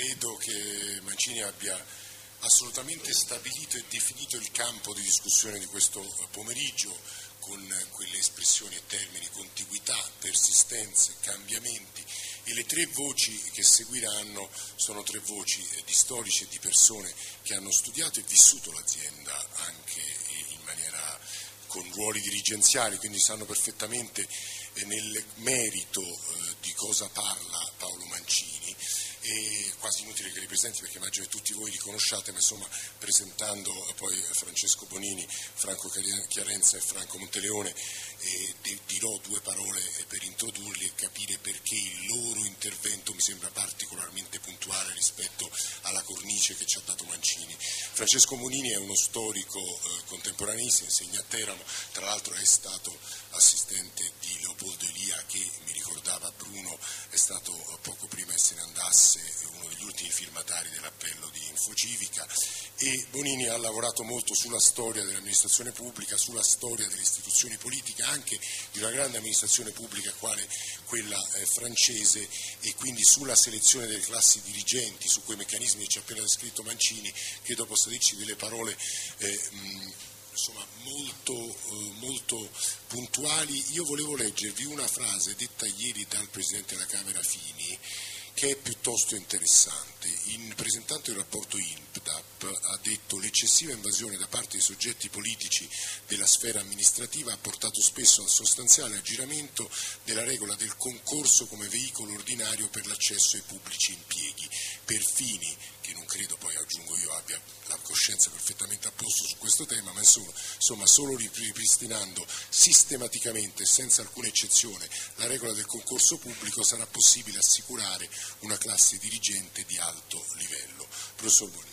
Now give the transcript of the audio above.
credo che Mancini abbia assolutamente stabilito e definito il campo di discussione di questo pomeriggio con quelle espressioni e termini: contiguità, persistenze, cambiamenti, e le tre voci che seguiranno sono tre voci di storici e di persone che hanno studiato e vissuto l'azienda anche in maniera con ruoli dirigenziali, quindi sanno perfettamente nel merito di cosa parla Paolo Mancini. È quasi inutile che li presenti perché immagino che tutti voi li conosciate, ma insomma, presentando poi Francesco Bonini, Franco Chiarenza e Franco Monteleone, dirò due parole per introdurli e capire perché il loro intervento mi sembra particolarmente puntuale rispetto alla cornice che ci ha dato Mancini. Francesco Bonini è uno storico contemporaneista, insegna a Teramo, tra l'altro è stato assistente di Leopoldo Elia, che mi ricordava Bruno, è stato poco prima che se ne andasse uno degli ultimi firmatari dell'appello di Infocivica, e Bonini ha lavorato molto sulla storia dell'amministrazione pubblica, sulla storia delle istituzioni politiche, anche di una grande amministrazione pubblica quale quella francese, e quindi sulla selezione delle classi dirigenti, su quei meccanismi che ci ha appena descritto Mancini. Credo possa dirci delle parole insomma molto puntuali. Io volevo leggervi una frase detta ieri dal Presidente della Camera Fini, che è piuttosto interessante. Presentando il rapporto INPDAP ha detto: l'eccessiva invasione da parte dei soggetti politici della sfera amministrativa ha portato spesso al sostanziale aggiramento della regola del concorso come veicolo ordinario per l'accesso ai pubblici impieghi, per fini che non credo, poi aggiungo io, abbia la coscienza perfettamente a posto su questo tema, ma insomma solo ripristinando sistematicamente, senza alcuna eccezione, la regola del concorso pubblico sarà possibile assicurare una classe dirigente di alto livello. Professor Bonini.